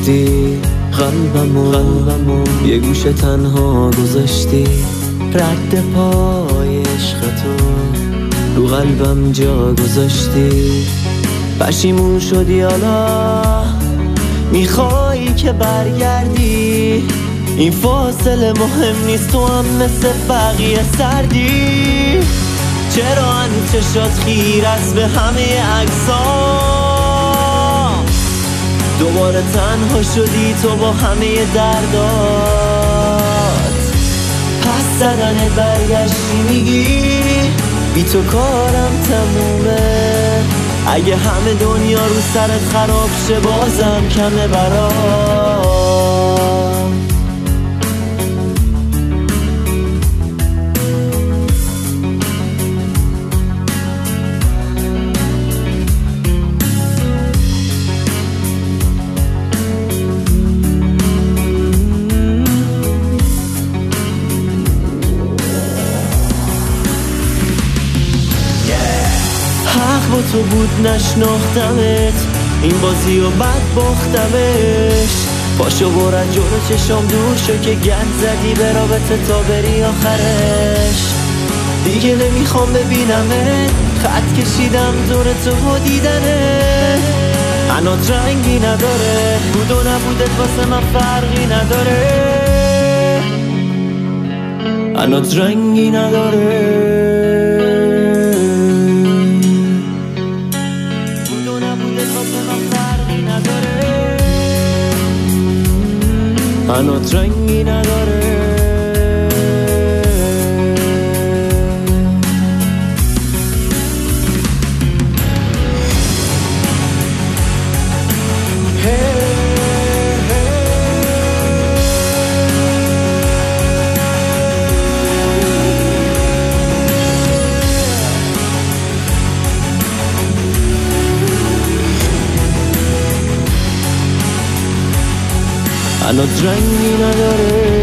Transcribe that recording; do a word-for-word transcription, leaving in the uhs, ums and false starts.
رفتی، قلبمو قلبمو یه گوشه تنها گذاشتی. رد پای عشق تو رو قلبم جا گذاشتی. پشیمون شدی حالا میخوایی که برگردی. این فاصله مهم نیست، تو هم مثل بقیه سردی. چرا هنوز چشات خیر است به همه عکس‌ها؟ دوباره تنها شدی تو با همه دردات. پس زدنت برگشتی میگی بی تو کارم تمومه. اگه همه دنیا رو سرت خراب شه بازم کمه برام. حق با تو بود نشناختمت، این بازی و بد باختمش. پاشو برد جلو چشام دور شو که گند زدی به رابطه تا بری آخرش. دیگه نمیخوام ببینمت، خط کشیدم دور تو و دیدنه. انات رنگی نداره، بود و نبودت واسه من فرقی نداره. انات رنگی نداره. انات رنگی نداره. انات رنگی نداره.